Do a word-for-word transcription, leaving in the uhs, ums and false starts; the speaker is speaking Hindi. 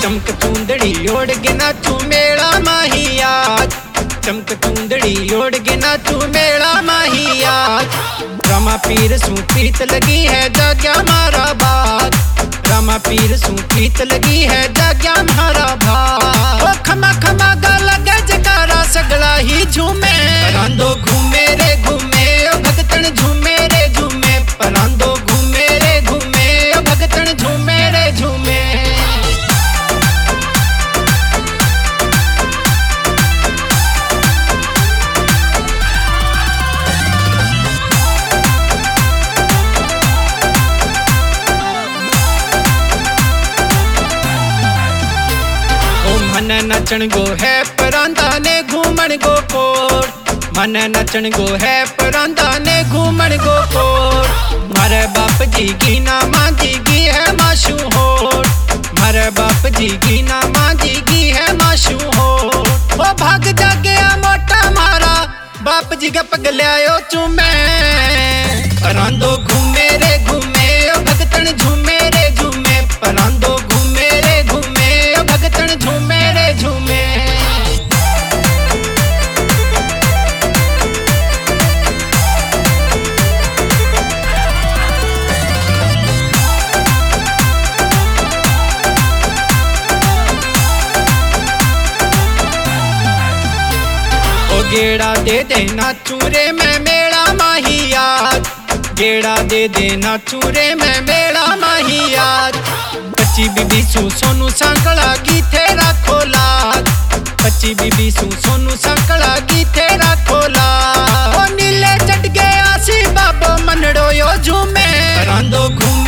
चमक चूंदड़ी ओढ़ के नाचू मेला माहियात, चमक चूंदड़ी ओढ़ के नाचू मेला माहियात। रामा पीर सू प्रीत लगी है जाग्या मारा बात, रामा पीर सू प्रीत लगी है जाग्या मारा भात। ओ खमा खमा गा लगे जकारा सगला ही झूमे, परांदो घूमे रे घूमे ओ भगतन झूमे रे झूमे, परांदो घूमे रे घूमे ओ भगतन झूमे रे झूमे। मन नचन गो है परांदा ने घूमन गो कोर, मन नचन गो है परांदा ने घूमन गो कोर। मारे बाप जी की ना माँ जी की है माशू होर, मारे बाप जी की ना माँ जी की है माशू होर। वो भाग जा गया मोटा मारा बाप जी का पगलायो चूमे, परांदो घूमे रे घूमे ओ भगतन झूमे रे झूमे, परांदो घूमे रे घूमे ओ भगतन झूमे रे झूमे। ओ गेड़ा दे दे नाचू रे मैं मेला माहियात, गेड़ा दे दे नाचू रे मैं मेला माहियात। पच्ची बीबी सू सोनू सांकड़ा की तेरा खोलात, पच्ची बीबी सू सोनू सांकड़ा की तेरा खोलात। ओ नीले चढ़ गया सी बाबो मनड़ो यो झूमे, परांदो घूमे